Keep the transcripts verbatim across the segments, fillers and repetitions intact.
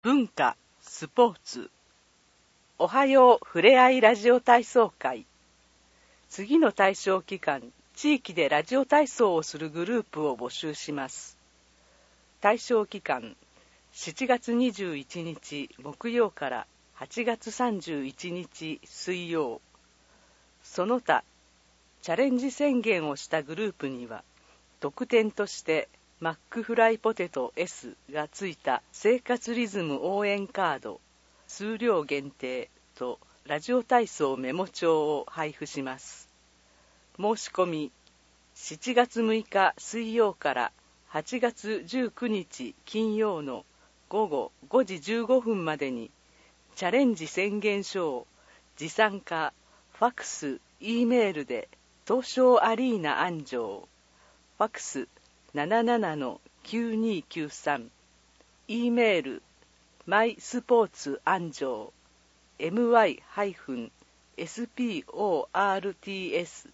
文化、スポーツ。おはようふれあいラジオ体操会。次の対象期間、地域でラジオ体操をするグループを募集します。対象期間、しちがつにじゅういちにち木曜からはちがつさんじゅういちにち水曜。その他、チャレンジ宣言をしたグループには、特典としてマックフライポテト エス がついた生活リズム応援カード、数量限定とラジオ体操メモ帳を配布します。申し込み、しちがつむいか水曜からはちがつじゅうくにち金曜のごごごじじゅうごふんまでに、チャレンジ宣言書を持参か、ファクス、E メールで東証アリーナ安城、ファクス ななななのきゅうにきゅうさん、E メールマイスポーツ安城 マイスポーツ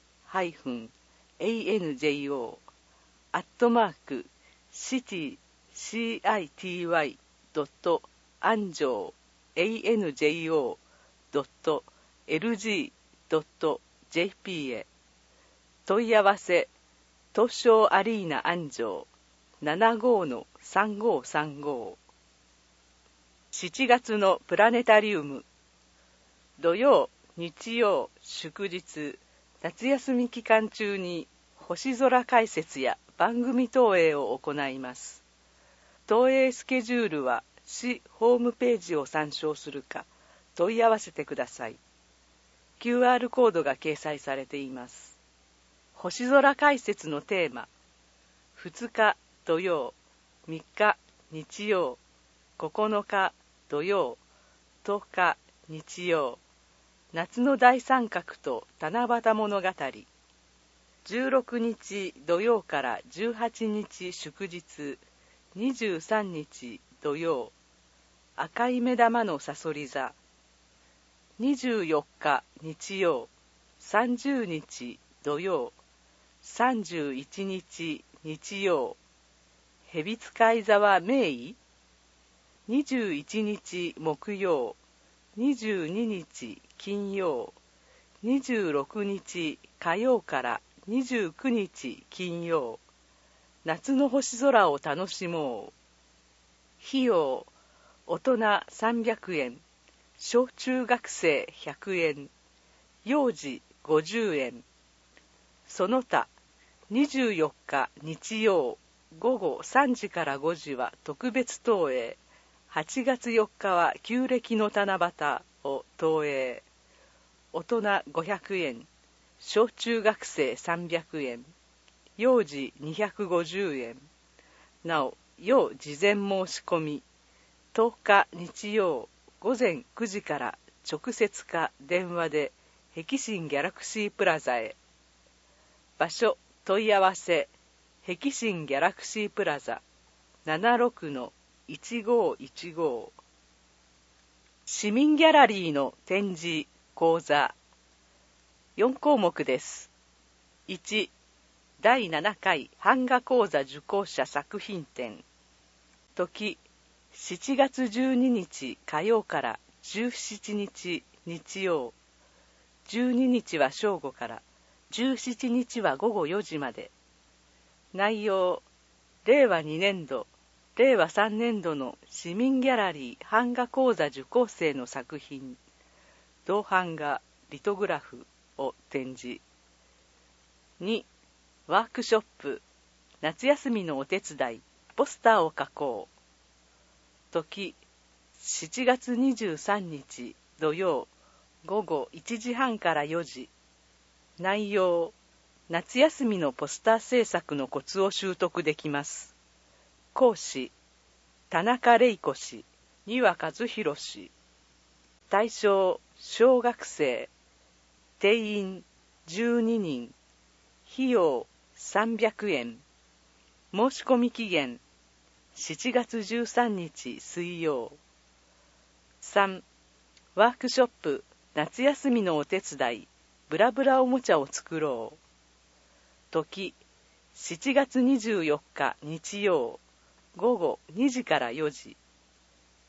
安城アットマークシティ シティ ドット 安城 アンジョー ドット エルジー ドット ジェーピー へ問い合わせ東証アリーナ安城 ななごのさんごさんご。しちがつのプラネタリウム。土曜、日曜、祝日、夏休み期間中に星空解説や番組投影を行います。投影スケジュールは市ホームページを参照するか問い合わせてください。キューアール コードが掲載されています。星空解説のテーマ、ふつか土曜、みっか日曜、ここのか土曜、とおか日曜、夏の大三角と七夕物語、じゅうろくにち土曜からじゅうはちにち祝日、にじゅうさんにち土曜、赤い目玉のさそり座、にじゅうよっか日曜、さんじゅうにち土曜、さんじゅういちにち日曜、蛇使い座は名医、にじゅういちにち木曜、にじゅうににち金曜、にじゅうろくにち火曜からにじゅうくにち金曜、夏の星空を楽しもう。費用、大人さんびゃくえん、小中学生ひゃくえん、幼児ごじゅうえん。その他、にじゅうよっか日曜ごごさんじからごじは特別投影、はちがつよっかは旧暦の七夕を投影。大人ごひゃくえん、小中学生さんびゃくえん、幼児にひゃくごじゅうえん。なお、要事前申し込み、とおか日曜ごぜんくじから直接か電話で碧新ギャラクシープラザへ。場所問い合わせ、碧新ギャラクシープラザ ななろくのいちごいちご。市民ギャラリーの展示講座よんこうもくです。いち、だいななかい版画講座受講者作品展。時、しちがつじゅうににち火曜からじゅうしちにち日曜。じゅうににちは正午からじゅうしちにちはごごよじまで。内容、れいわにねんど、れいわさんねんどの市民ギャラリー版画講座受講生の作品、銅版画、リトグラフを展示。に、ワークショップ、夏休みのお手伝い、ポスターを書こう。時、しちがつにじゅうさんにち土曜、ごごいちじはんからよじ。内容、夏休みのポスター制作のコツを習得できます。講師、田中玲子氏、丹羽和弘氏。対象、小学生。定員じゅうににん。費用さんびゃくえん。申し込み期限、しちがつじゅうさんにち水曜。さん、ワークショップ、夏休みのお手伝い、ブラブラおもちゃを作ろう。時、しちがつにじゅうよっか日曜、ごごにじからよじ。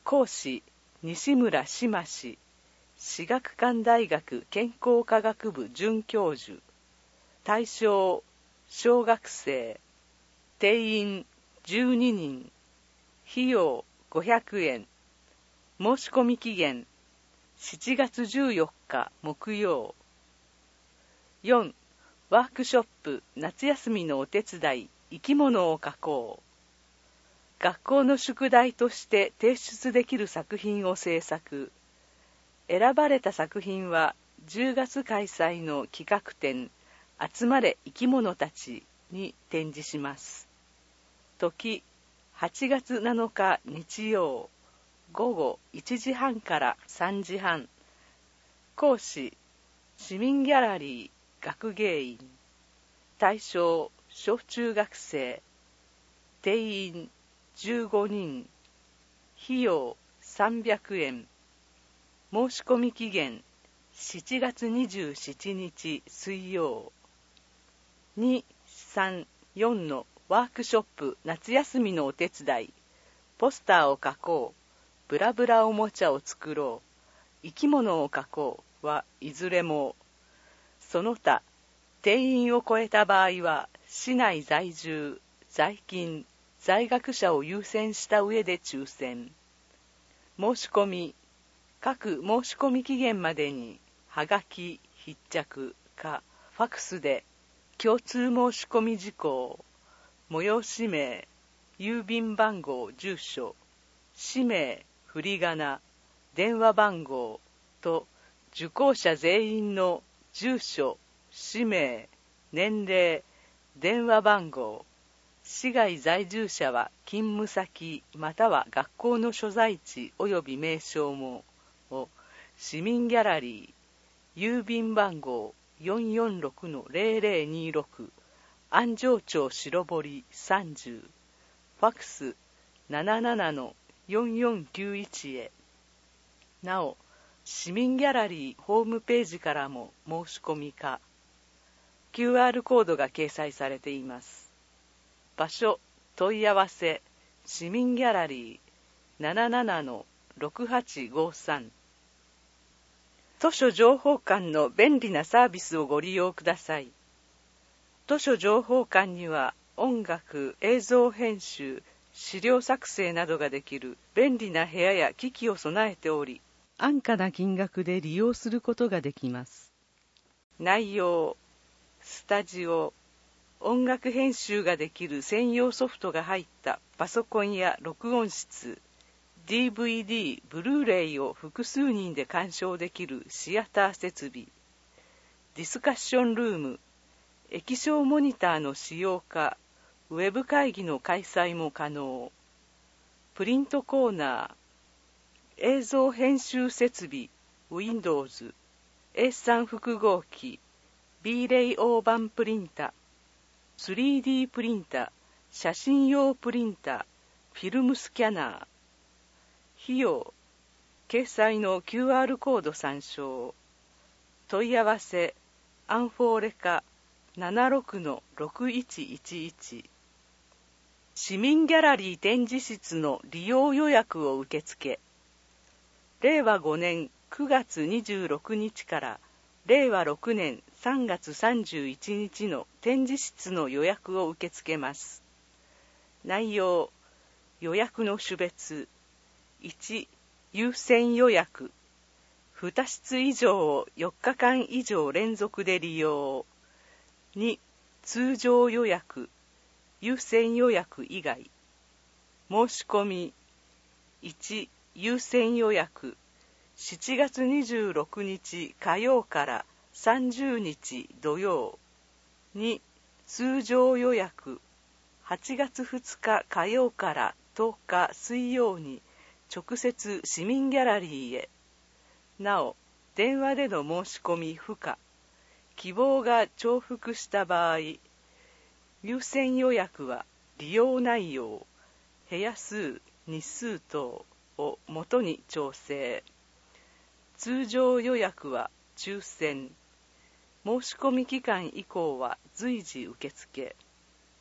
講師西村島氏、至学館大学健康科学部准教授。対象小学生。定員じゅうににん。費用ごひゃくえん。申し込み期限しちがつじゅうよっか木曜。よん. ワークショップ夏休みのお手伝い生き物を描こう。学校の宿題として提出できる作品を制作。選ばれた作品はじゅうがつ開催の企画展集まれ生き物たちに展示します。時はちがつなのか日曜ごごいちじはんからさんじはん。講師市民ギャラリー学芸員。対象小中学生。定員じゅうごにん。費用さんびゃくえん。申し込み期限しちがつにじゅうしちにち水曜。に、さん、よんのワークショップ夏休みのお手伝い。ポスターを描こう。ブラブラおもちゃを作ろう。生き物を描こうはいずれも。その他、定員を超えた場合は、市内在住、在勤、在学者を優先した上で抽選。申し込み。各申し込み期限までに、はがき、必着か、ファクスで、共通申し込み事項、催し名、郵便番号、住所、氏名、振り仮名、電話番号と受講者全員の住所、氏名、年齢、電話番号、市外在住者は勤務先または学校の所在地及び名称もを市民ギャラリー、郵便番号 よんよんろくのゼロゼロにろく 安城町白堀さんじゅう、ファクス ななななのよんよんきゅういち へ。なお、市民ギャラリーホームページからも申し込みか、キューアール コードが掲載されています。場所、問い合わせ、市民ギャラリー ななななのろくはちごさん。図書情報館の便利なサービスをご利用ください。図書情報館には音楽、映像編集、資料作成などができる便利な部屋や機器を備えており、安価な金額で利用することができます。内容、スタジオ、音楽編集ができる専用ソフトが入ったパソコンや録音室、ディーブイディー、ブルーレイを複数人で鑑賞できるシアター設備、ディスカッションルーム、液晶モニターの使用か、ウェブ会議の開催も可能。プリントコーナー、映像編集設備、Windows、エースリー 複合機、ビーレイ大判プリンタ、スリーディー プリンタ、写真用プリンタ、フィルムスキャナー。費用、掲載の キューアール コード参照。問い合わせ、アンフォーレカ ななろくのろくいちいちいち。市民ギャラリー展示室の利用予約を受付。れいわごねんくがつにじゅうろくにちかられいわろくねんさんがつさんじゅういちにちの展示室の予約を受け付けます。内容、予約の種別。いち、優先予約。に室以上をよっかかん以上連続で利用。に、通常予約。優先予約以外。申し込み。いち、優先予約。しちがつにじゅうろくにち火曜からさんじゅうにち土曜。に、通常予約。はちがつふつか火曜からとおか水曜に直接市民ギャラリーへ。なお、電話での申し込み不可。希望が重複した場合、優先予約は利用内容、部屋数、日数等をもとに調整。通常予約は抽選。申し込み期間以降は随時受付。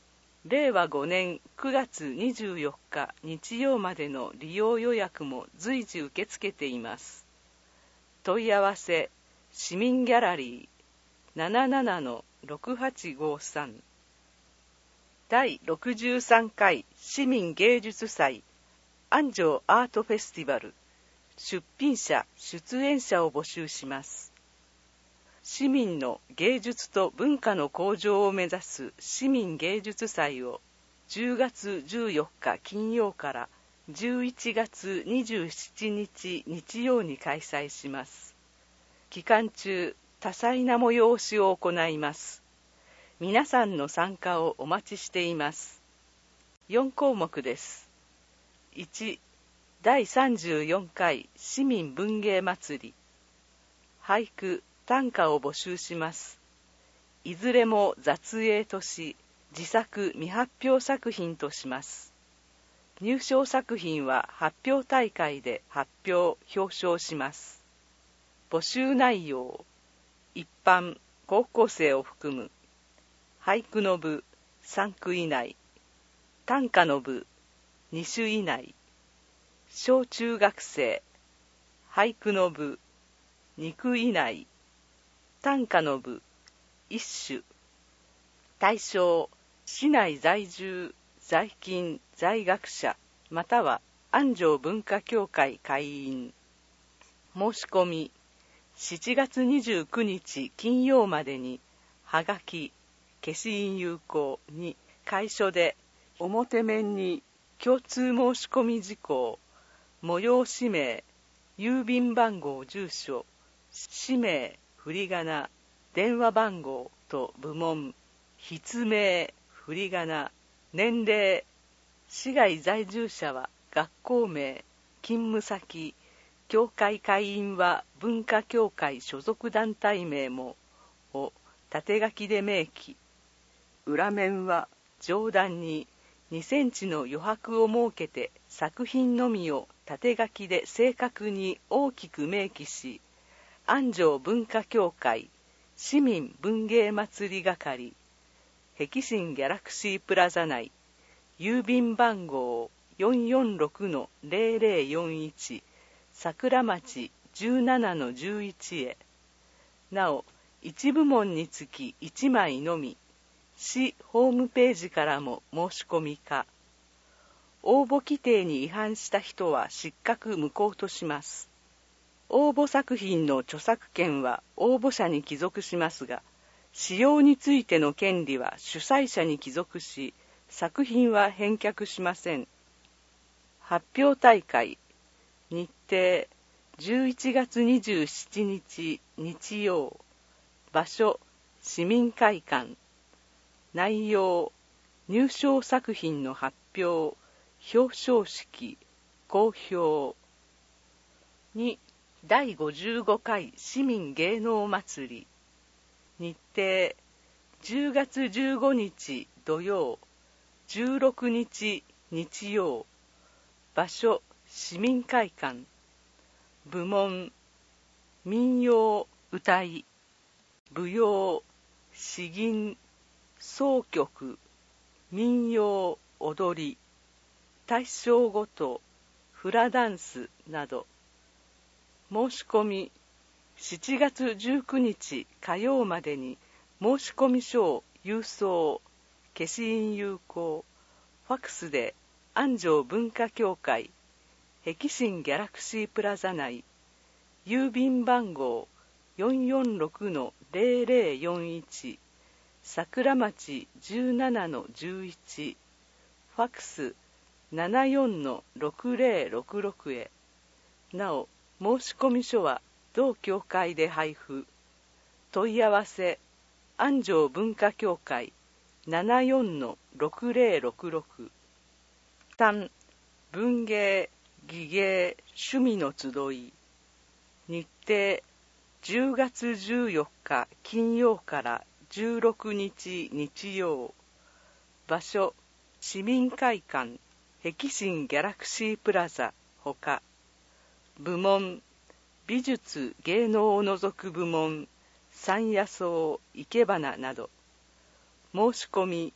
れいわごねんくがつにじゅうよっか日曜までの利用予約も随時受け付けています。問い合わせ市民ギャラリー ななななのろくはちごさん。 だいろくじゅうさんかい市民芸術祭安城アートフェスティバル、出品者出演者を募集します。市民の芸術と文化の向上を目指す市民芸術祭をじゅうがつじゅうよっか金曜からじゅういちがつにじゅうしちにち日曜に開催します。期間中、多彩な催しを行います。皆さんの参加をお待ちしています。よんこうもくです。いち、だいさんじゅうよんかい市民文芸祭り。俳句、短歌を募集します。いずれも雑影とし、自作未発表作品とします。入賞作品は発表大会で発表・表彰します。募集内容、一般、高校生を含む。俳句の部さんく以内、短歌の部に種以内、小中学生、俳句の部にく以内、短歌の部いっ種。対象、市内在住、在勤、在学者、または安城文化協会会員。申し込み、しちがつにじゅうくにち金曜までに、はがき、消印有効に楷書で表面に共通申し込み事項、催し名、郵便番号、住所、氏名、振り仮名、電話番号と部門、筆名、振り仮名、年齢、市外在住者は学校名、勤務先、協会会員は文化協会所属団体名もを縦書きで明記。裏面は上段ににセンチの余白を設けて作品のみを縦書きで正確に大きく明記し、安城文化協会市民文芸祭り係、碧新ギャラクシープラザ内、郵便番号 よんよんろくのぜろぜろよんいち 桜町 じゅうななのじゅういち へ。なお、いち部門につきいちまいのみ、市ホームページからも申し込み可。応募規定に違反した人は失格無効とします。応募作品の著作権は応募者に帰属しますが、使用についての権利は主催者に帰属し、作品は返却しません。発表大会、日程、じゅういちがつにじゅうしちにち日曜、場所、市民会館。内容、入賞作品の発表、表彰式、公表。に、だいごじゅうごかい市民芸能祭り。日程、じゅうがつじゅうごにち土曜、じゅうろくにち日曜。場所、市民会館。部門、民謡歌い、舞踊、詩吟、箏曲、民謡踊り、大正ごと、フラダンスなど。申し込み、しちがつじゅうくにち火曜までに申し込み書を郵送、消印有効、ファクスで安城文化協会碧新ギャラクシープラザ内、郵便番号 よんよんろくのぜろぜろよんいち 桜町 じゅうななのじゅういち、ファクス ななよんのろくぜろろくろく へ。なお、申し込み書は同協会で配布。問い合わせ、安城文化協会 ななよんのろくぜろろくろく。さん、文芸、技芸、趣味の集い。日程、じゅうがつじゅうよっか金曜からじゅうろくにち日曜。場所、市民会館碧新ギャラクシープラザほか。部門、美術芸能を除く部門、山野草生け花など。申し込み、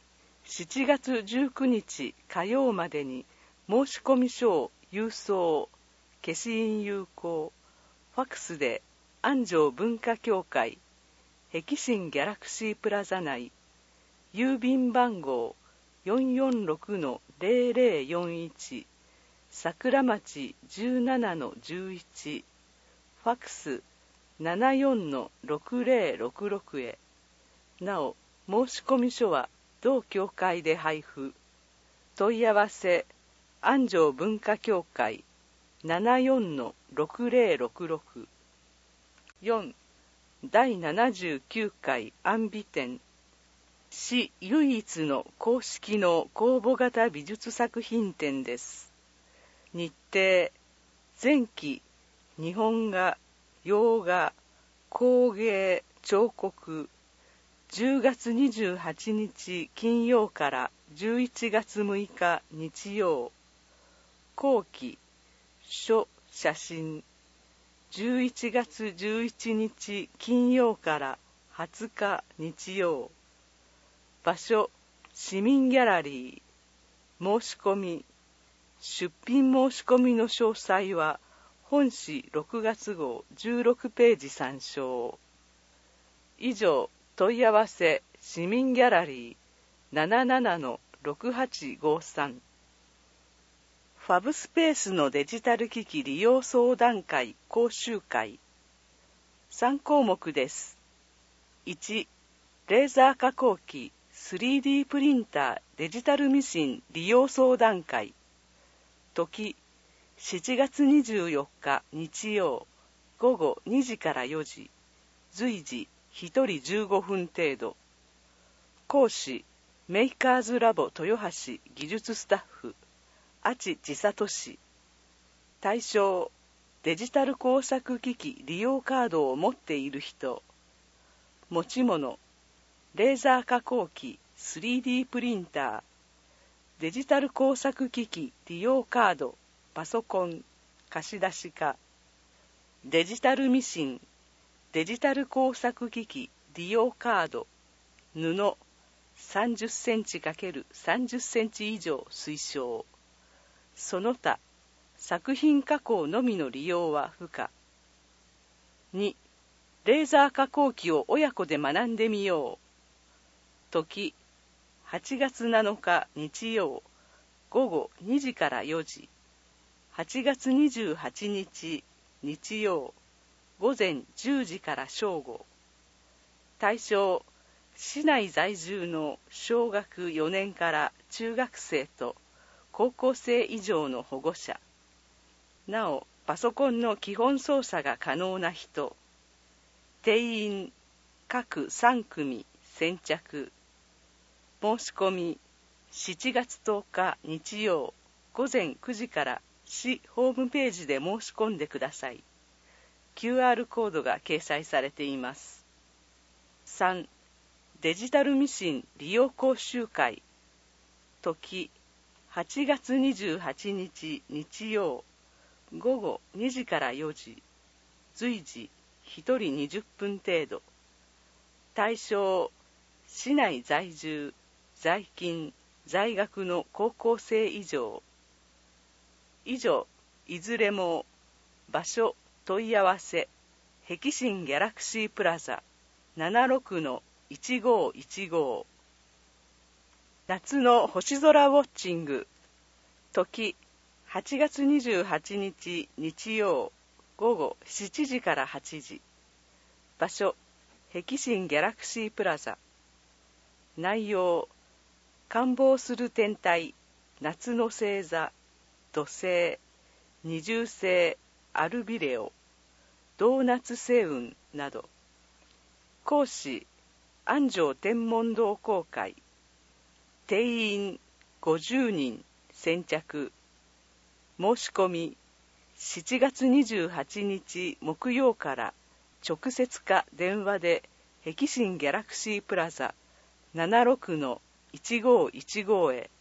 しちがつじゅうくにち火曜までに申込書を郵送、消印有効、ファックスで安城文化協会碧新ギャラクシープラザ内、郵便番号 よんよんろくのぜろぜろよんいち 桜町 じゅうななのじゅういち、ファックス ななよんのろくぜろろくろく へ。なお、申込書は同協会で配布。問い合わせ安城文化協会 ななよんのろくぜろろくろく。よん. 第ななじゅうきゅうかい安美展、市唯一の公式の公募型美術作品展です。日程、前期日本画、洋画、工芸、彫刻、じゅうがつにじゅうはちにち金曜からじゅういちがつむいか日曜。後期、書、写真、じゅういちがつじゅういちにち金曜からはつか日曜。場所、市民ギャラリー。申し込み、出品申し込みの詳細は本誌ろくがつごうじゅうろくページ参照。以上、問い合わせ市民ギャラリー ななななのろくはちごさん。ファブスペースのデジタル機器利用相談会講習会。さんこうもくです。いち. レーザー加工機 スリーディー プリンターデジタルミシン利用相談会。時、しちがつにじゅうよっか日曜ごごにじからよじ。随時ひとりじゅうごふん程度。講師、メーカーズラボ豊橋技術スタッフ、阿智千里氏。対象、デジタル工作機器利用カードを持っている人。持ち物、レーザー加工機 スリーディー プリンター、デジタル工作機器利用カード、パソコン、貸出化、デジタルミシン、デジタル工作機器利用カード、布、さんじゅっセンチ×さんじゅっセンチ以上推奨。その他、作品加工のみの利用は不可。に. レーザー加工機を親子で学んでみよう。時、はちがつなのか日曜ごごにじからよじ。はちがつにじゅうはちにち日曜ごぜんじゅうじから正午。対象、市内在住の小学よねんから中学生と高校生以上の保護者。なお、パソコンの基本操作が可能な人。定員、各さんくみ先着。申し込み、しちがつとおか日曜ごぜんくじから市ホームページで申し込んでください。キューアール コードが掲載されています。さん. デジタルミシン利用講習会。時、はちがつにじゅうはちにち日曜ごごにじからよじ。随時ひとりにじゅっぷん程度。対象、市内在住、在勤、在学の高校生以上。以上、いずれも場所問い合わせ碧新ギャラクシープラザ ななろくのいちごいちご。夏の星空ウォッチング。時、はちがつにじゅうはちにち日曜ごごしちじからはちじ。場所、碧新ギャラクシープラザ。内容、観望する天体、夏の星座、土星、二重星、アルビレオ、ドーナツ星雲など。講師、安城天文同好会。定員ごじゅうにん先着。申し込み、しちがつにじゅうはちにち木曜から直接か電話で碧新ギャラクシープラザ ななろくのいちごいちご へ。